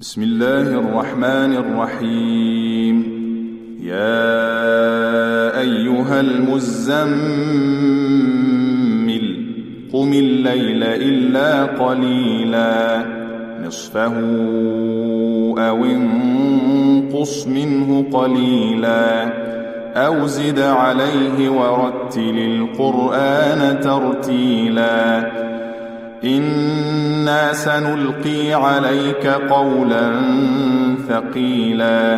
بسم الله الرحمن الرحيم. يا أيها المزمل قم الليل إلا قليلا نصفه أو انقص منه قليلا أو زد عليه ورتل القرآن ترتيلا إنا سنلقي عليك قولا ثقيلا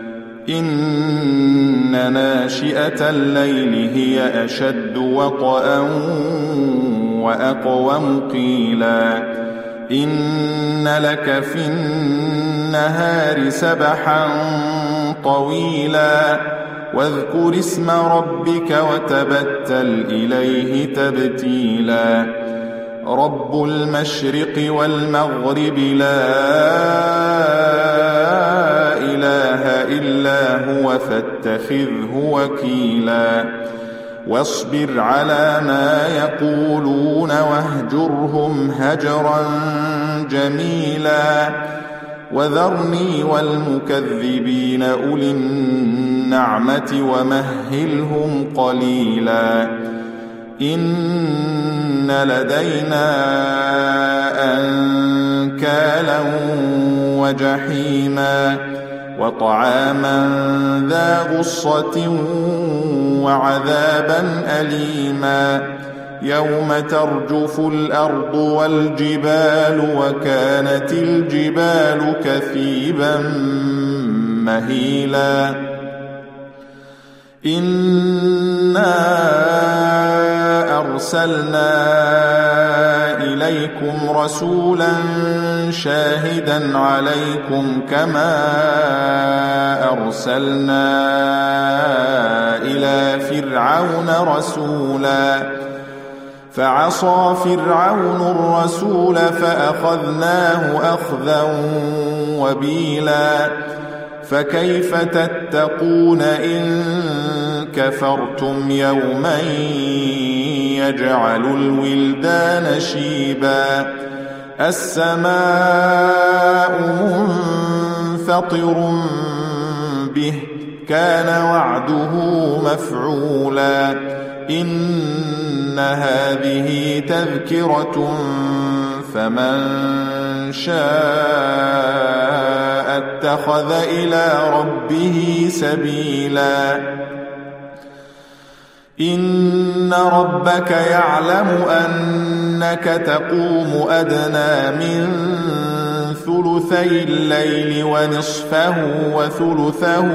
إن ناشئة الليل هي أشد وطئا وأقوم قيلا إن لك في النهار سبحا طويلا واذكر اسم ربك وتبتل إليه تبتيلا رب المشرق والمغرب لا إله إلا هو فاتخذه وكيلا واصبر على ما يقولون واهجرهم هجرا جميلا وذرني والمكذبين أولي النعمة ومهلهم قليلا إن لدينا أنكالا وجحيما وطعاما ذا غصة وعذابا أليما يوم ترجف الأرض والجبال وكانت الجبال كثيبا مهيلا إنا أرسلنا إليكم رسولا شاهدا عليكم كما أرسلنا إلى فرعون رسولا فعصى فرعون الرسول فأخذناه أخذا وبيلا فكيف تتقون إن كفرتم يوما يجعل الولدان شيبا السماء منفطر به كان وعده مفعولا إن هذه تذكرة فمن شاء اتخذ إلى ربه سبيلا إن ربك يعلم أنك تقوم أدنى من ثلثي الليل ونصفه وثلثه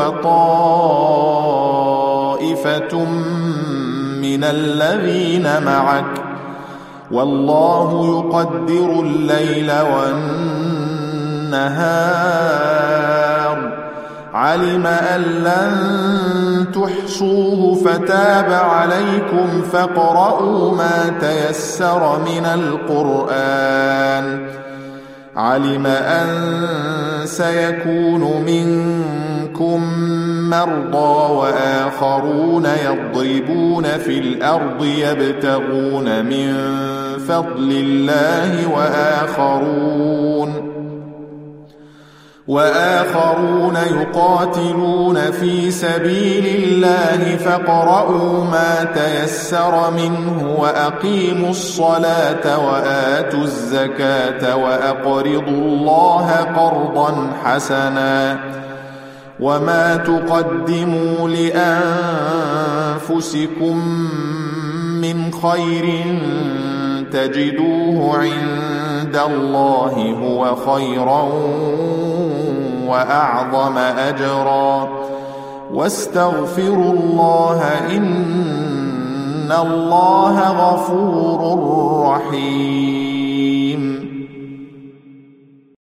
وطائفة من الذين معك والله يقدر الليل والنهار علم أن لن تحصوه فتاب عليكم فاقرؤوا ما تيسر من القرآن علم أن سيكون منكم مرضى وآخرون يضربون في الأرض يبتغون من فضل الله وآخرون يقاتلون في سبيل الله فاقرؤوا ما تيسر منه وأقيموا الصلاة وآتوا الزكاة وأقرضوا الله قرضا حسنا وما تقدموا لأنفسكم من خير تجدوه عند الله هو خيرا وأعظم أجرا واستغفروا الله إن الله غفور رحيم.